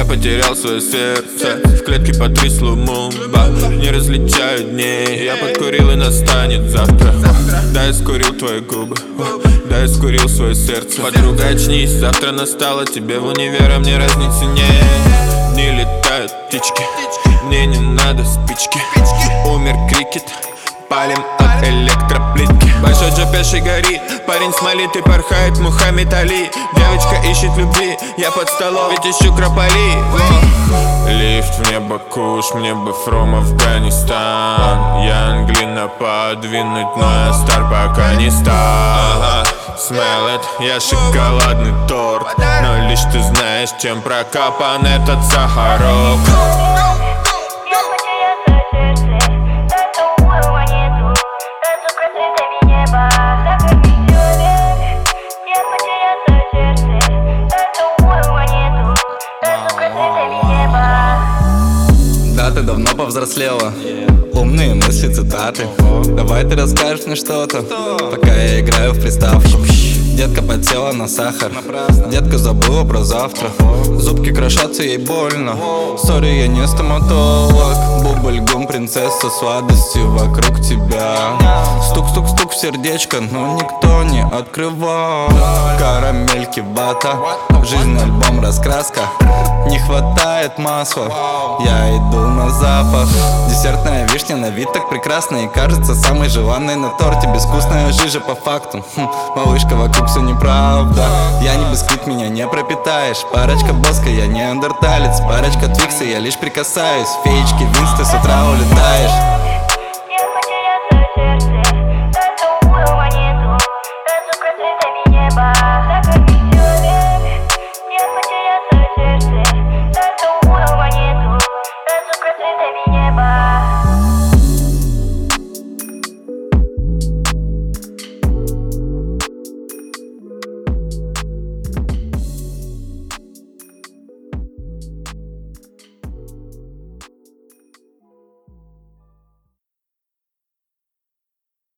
Я потерял свое сердце, в клетке потрясло мумба. Не различаю дней, я подкурил и настанет завтра. Да, я скурил твои губы, да, я скурил свое сердце. Подруга, очнись, завтра настало, тебе в универ, а мне разницы нет. Дни летают птички, мне не надо спички. Умер крикет, палим от электроплитки. Большой Джо Пеши горит, парень смолит и порхает Мухаммед Али. Девочка ищет любви, я под столом, ведь ищу крополи. Лифт в небо, куш, мне бы from Афганистан. Я Англина подвинуть, но я стар пока не стал. Smell it, я шоколадный торт, но лишь ты знаешь, чем прокапан этот сахарок. Да, ты давно повзрослела, умные мысли, цитаты. Давай ты расскажешь мне что-то, пока я играю в приставку. Детка подсела на сахар, детка забыла про завтра. Зубки крошатся, ей больно. Сори, я не стоматолог. Бубль-гум, принцесса, сладостью вокруг тебя. Стук-стук-стук в сердечко, но никто не открывал. Карамельки, вата, жизнь, альбом, раскраска. Не хватает масла, я иду на запах. Десертная вишня на вид так прекрасна и кажется самой желанной на торте. Безвкусная жижа по факту. Малышка, вокруг все неправда. Я не бисквит, меня не пропитаешь. Парочка боска, я неандерталец. Парочка твикса, я лишь прикасаюсь. Феечки, винсты, с утра улетаешь.